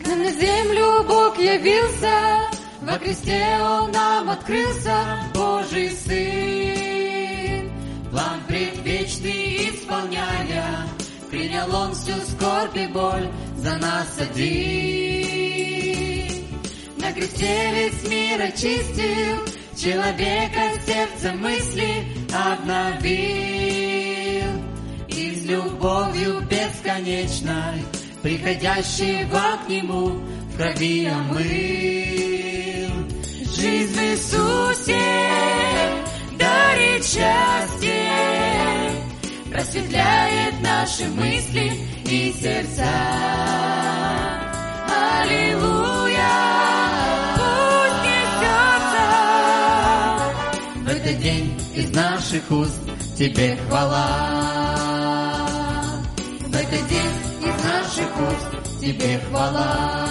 На землю Бог явился, во кресте Он нам открылся, Божий Сын. План предвечный исполняя, принял Он всю скорбь и боль за нас один. На кресте весь мир очистил, человека сердце мысли обновил. И с любовью бесконечной, приходящего к Нему, в крови омыл. Жизнь в Иисусе дарит счастье, просветляет наши мысли и сердца. Аллилуйя! Пусть несется в этот день из наших уст Тебе хвала. В этот день из наших уст Тебе хвала.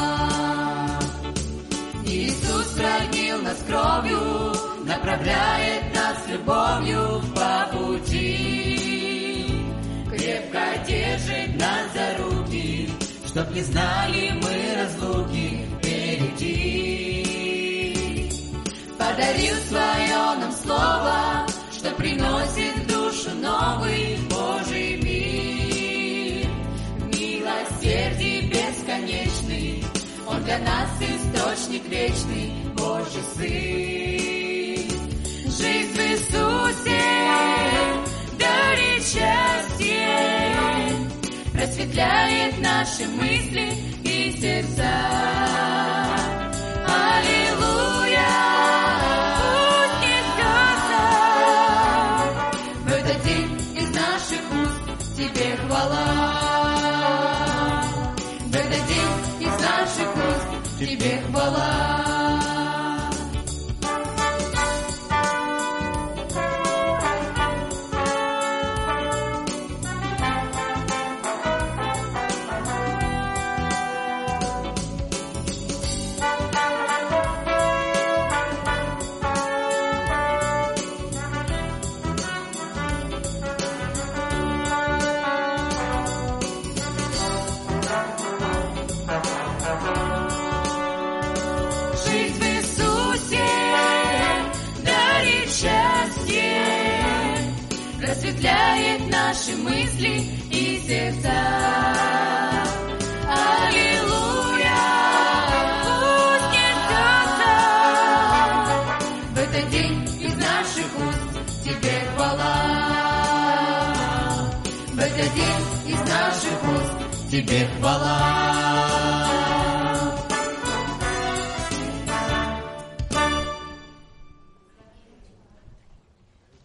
Иисус хранил нас кровью, направляет нас любовью по пути. Крепко держит нас за руки, чтоб не знали мы разлуки впереди. Подарил свое нам слово, что приносит в душу новый Божий мир. В милосердии бесконечный, Он для нас источник вечный, Божий Сын. Жизнь в Иисусе дарит счастье, просветляет наши мысли и сердца. Аллилуйя! Пусть несется в этот день из наших уст Тебе хвала. В этот день из наших уст Тебе хвала. Просветляет наши мысли и сердца. Аллилуйя! Пусть несется в этот день из наших уст Тебе хвала. В этот день из наших уст Тебе хвала.